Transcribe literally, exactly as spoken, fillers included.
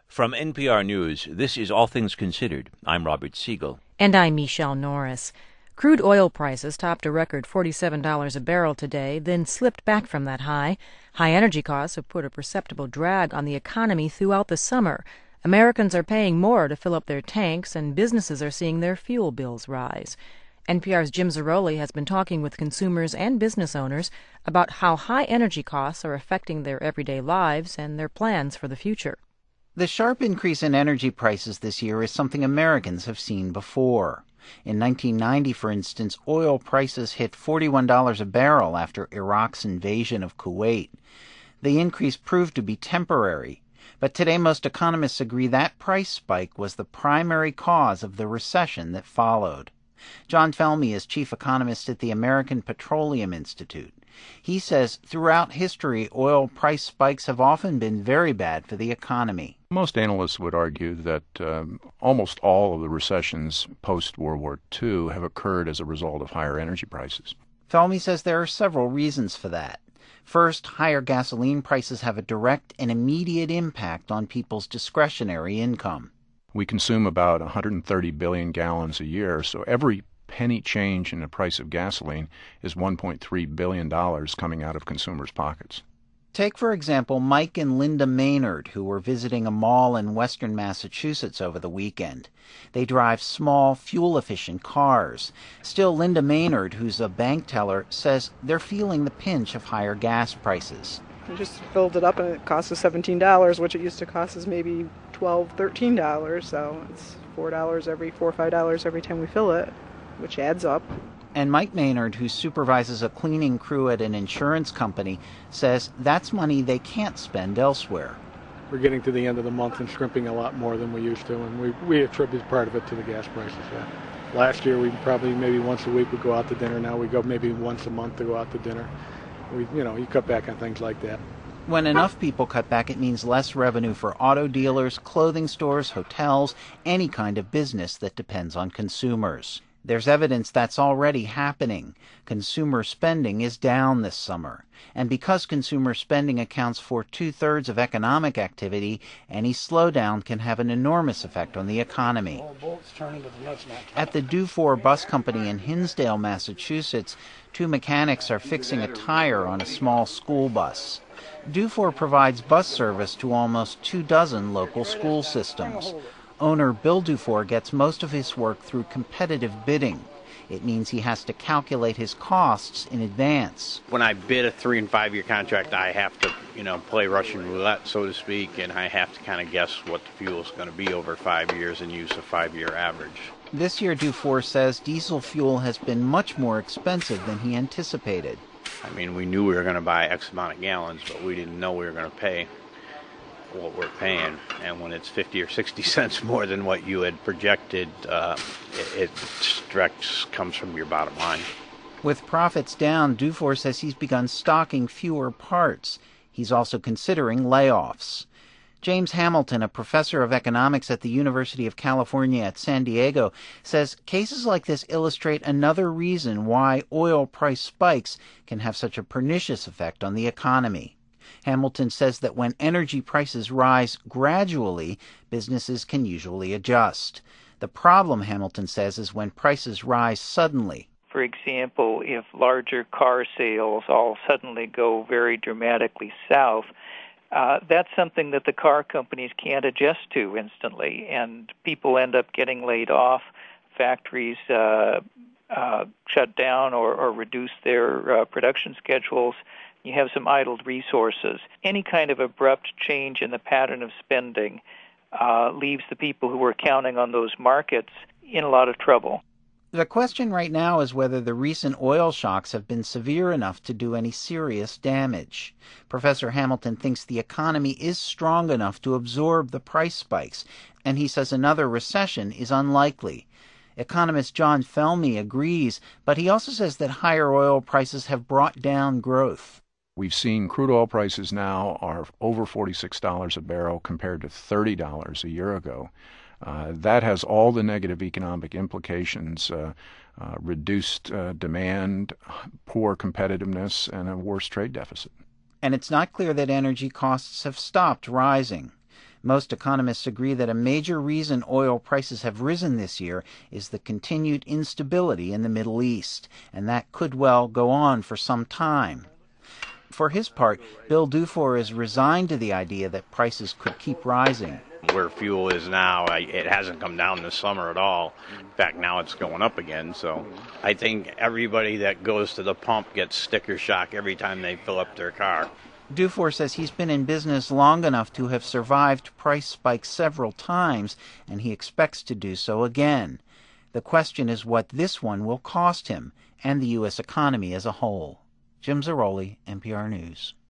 From N P R News, this is All Things Considered. I'm Robert Siegel. And I'm Michelle Norris. Crude oil prices topped a record forty-seven dollars a barrel today, then slipped back from that high. High energy costs have put a perceptible drag on the economy throughout the summer. Americans are paying more to fill up their tanks, and businesses are seeing their fuel bills rise. N P R's Jim Zarroli has been talking with consumers and business owners about how high energy costs are affecting their everyday lives and their plans for the future. The sharp increase in energy prices this year is something Americans have seen before. In nineteen ninety, for instance, oil prices hit forty-one dollars a barrel after Iraq's invasion of Kuwait. The increase proved to be temporary, but today most economists agree that price spike was the primary cause of the recession that followed. John Felmy is chief economist at the American Petroleum Institute. He says throughout history, oil price spikes have often been very bad for the economy. Most analysts would argue that um, almost all of the recessions post-World War Two have occurred as a result of higher energy prices. Felmy says there are several reasons for that. First, higher gasoline prices have a direct and immediate impact on people's discretionary income. We consume about one hundred thirty billion gallons a year, so every penny change in the price of gasoline is one point three billion dollars coming out of consumers' pockets. Take, for example, Mike and Linda Maynard, who were visiting a mall in western Massachusetts over the weekend. They drive small, fuel-efficient cars. Still, Linda Maynard, who's a bank teller, says they're feeling the pinch of higher gas prices. We just filled it up and it cost us seventeen dollars, which it used to cost us maybe twelve dollars, thirteen dollars. So it's four dollars every, four or five dollars every time we fill it, which adds up. And Mike Maynard, who supervises a cleaning crew at an insurance company, says that's money they can't spend elsewhere. We're getting to the end of the month and scrimping a lot more than we used to, and we, we attribute part of it to the gas prices. Yeah. Last year, we probably maybe once a week would go out to dinner. Now we go maybe once a month to go out to dinner. We, you know, you cut back on things like that. When enough people cut back, it means less revenue for auto dealers, clothing stores, hotels, any kind of business that depends on consumers. There's evidence that's already happening. Consumer spending is down this summer. And because consumer spending accounts for two-thirds of economic activity, any slowdown can have an enormous effect on the economy. At the Dufour Bus Company in Hinsdale, Massachusetts, two mechanics are fixing a tire on a small school bus. Dufour provides bus service to almost two dozen local school systems. Owner Bill Dufour gets most of his work through competitive bidding. It means he has to calculate his costs in advance. When I bid a three and five year contract, I have to, you know, play Russian roulette, so to speak, and I have to kind of guess what the fuel is going to be over five years and use a five year average. This year, Dufour says diesel fuel has been much more expensive than he anticipated. I mean, we knew we were going to buy X amount of gallons, but we didn't know we were going to pay what we're paying, and when it's fifty or sixty cents more than what you had projected, uh, it, it stretch comes from your bottom line. With profits down, Dufour says he's begun stocking fewer parts. He's also considering layoffs. James Hamilton, a professor of economics at the University of California at San Diego, says cases like this illustrate another reason why oil price spikes can have such a pernicious effect on the economy. Hamilton says that when energy prices rise gradually, businesses can usually adjust. The problem, Hamilton says, is when prices rise suddenly. For example, if larger car sales all suddenly go very dramatically south, uh, that's something that the car companies can't adjust to instantly, and people end up getting laid off. Factories uh, uh, shut down or, or reduce their uh, production schedules. You have some idled resources. Any kind of abrupt change in the pattern of spending uh, leaves the people who were counting on those markets in a lot of trouble. The question right now is whether the recent oil shocks have been severe enough to do any serious damage. Professor Hamilton thinks the economy is strong enough to absorb the price spikes, and he says another recession is unlikely. Economist John Felmy agrees, but he also says that higher oil prices have brought down growth. We've seen crude oil prices now are over forty-six dollars a barrel compared to thirty dollars a year ago. Uh, that has all the negative economic implications, uh, uh, reduced uh, demand, poor competitiveness, and a worse trade deficit. And it's not clear that energy costs have stopped rising. Most economists agree that a major reason oil prices have risen this year is the continued instability in the Middle East, and that could well go on for some time. For his part, Bill Dufour is resigned to the idea that prices could keep rising. Where fuel is now, it hasn't come down this summer at all. In fact, now it's going up again. So I think everybody that goes to the pump gets sticker shock every time they fill up their car. Dufour says he's been in business long enough to have survived price spikes several times, and he expects to do so again. The question is what this one will cost him and the U S economy as a whole. Jim Zarroli, N P R News.